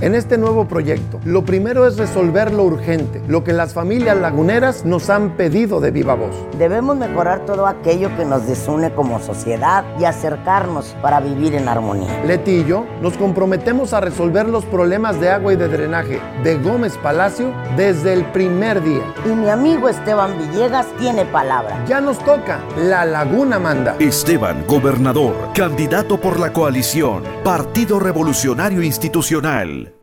En este nuevo proyecto, lo primero es resolver lo urgente, lo que las familias laguneras nos han pedido de viva voz. Debemos mejorar todo aquello que nos desune como sociedad y acercarnos para vivir en armonía. Leti y yo nos comprometemos a resolver los problemas de agua y de drenaje de Gómez Palacio desde el primer día. Y mi amigo Esteban Villegas tiene palabra. Ya nos toca, la laguna manda. Esteban, gobernador, candidato por la coalición, Partido Revolucionario Institucional.